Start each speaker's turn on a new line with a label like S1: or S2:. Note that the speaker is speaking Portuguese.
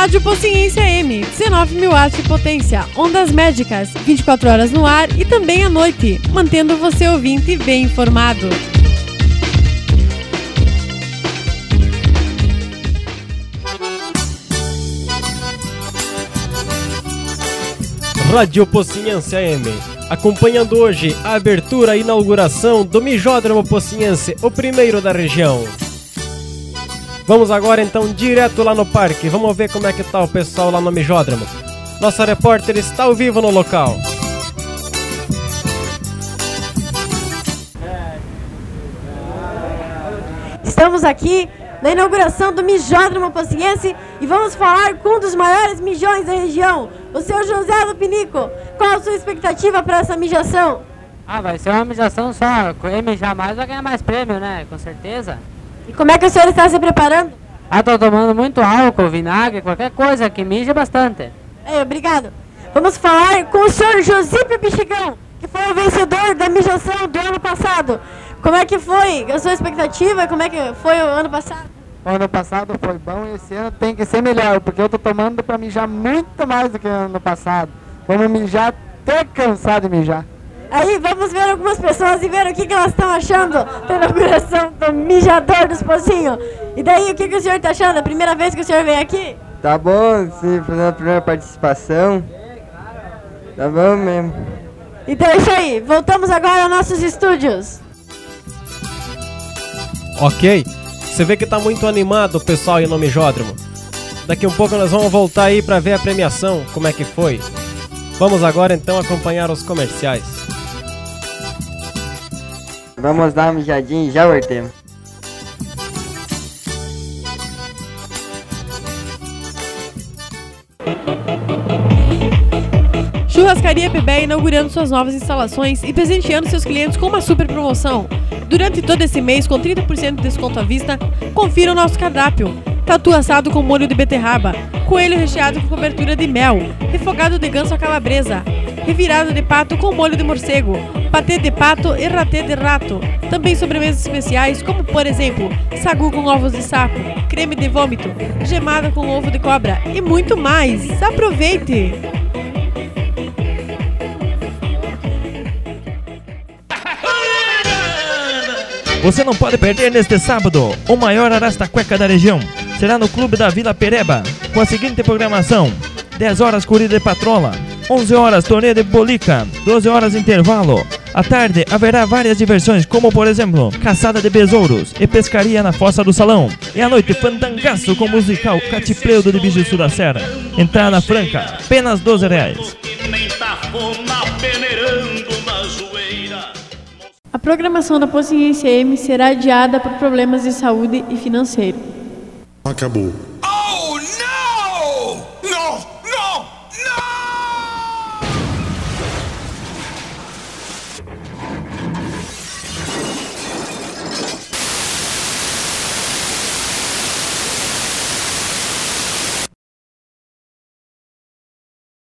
S1: Rádio Pocinhense AM, 19.000 watts de potência, ondas médicas, 24 horas no ar e também à noite, mantendo você ouvinte bem informado.
S2: Rádio Pocinhense AM, acompanhando hoje a abertura e inauguração do Mijódromo Pocinhense, o primeiro da região. Vamos agora então direto lá no parque, vamos ver como é que tá o pessoal lá no Mijódromo. Nossa repórter está ao vivo no local.
S3: Estamos aqui na inauguração do Mijódromo Pocinhense e vamos falar com um dos maiores mijões da região, o senhor José do Pinico. Qual a sua expectativa para essa mijação?
S4: Vai ser uma mijação só, quem mijar mais vai ganhar mais prêmio, né? Com certeza.
S3: E como é que o senhor está se preparando?
S4: Tô tomando muito álcool, vinagre, qualquer coisa que mija bastante.
S3: Obrigado. Vamos falar com o senhor Josípio Bichigão, que foi o vencedor da mijação do ano passado. Como é que foi a sua expectativa? Como é que foi o ano passado?
S5: O ano passado foi bom e esse ano tem que ser melhor, porque eu tô tomando para mijar muito mais do que o ano passado. Vamos mijar até cansar de mijar.
S3: Aí vamos ver algumas pessoas e ver o que elas estão achando da inauguração do Mijador dos Pocinhos. E daí, o que o senhor está achando? É a primeira vez que o senhor vem aqui?
S5: Tá bom, sim, fazendo a primeira participação. Tá bom mesmo.
S3: Então é isso aí, voltamos agora aos nossos estúdios.
S2: Ok, você vê que tá muito animado o pessoal aí no Mijódromo. Daqui um pouco nós vamos voltar aí para ver a premiação, como é que foi. Vamos agora então acompanhar os comerciais.
S5: Vamos dar uma mijadinha e já voltemos.
S1: Churrascaria Pebé inaugurando suas novas instalações e presenteando seus clientes com uma super promoção. Durante todo esse mês, com 30% de desconto à vista, confira o nosso cardápio. Tatu assado com molho de beterraba, coelho recheado com cobertura de mel, refogado de ganso à calabresa, revirado de pato com molho de morcego, patê de pato e ratê de rato. Também sobremesas especiais como, por exemplo, sagu com ovos de sapo, creme de vômito, gemada com ovo de cobra e muito mais. Aproveite!
S6: Você não pode perder neste sábado o maior Araçacueca da região. Será no Clube da Vila Pereba, com a seguinte programação: 10 horas corrida de patrola, 11 horas torneio de bolica, 12 horas intervalo. À tarde haverá várias diversões, como por exemplo, caçada de besouros e pescaria na Fossa do Salão. E à noite, fandangaço com musical Catipleudo de Bijuçu da Serra. Entrada franca, apenas R$12.
S1: A programação da Pocinhense AM será adiada por problemas de saúde e financeiro.
S7: Acabou.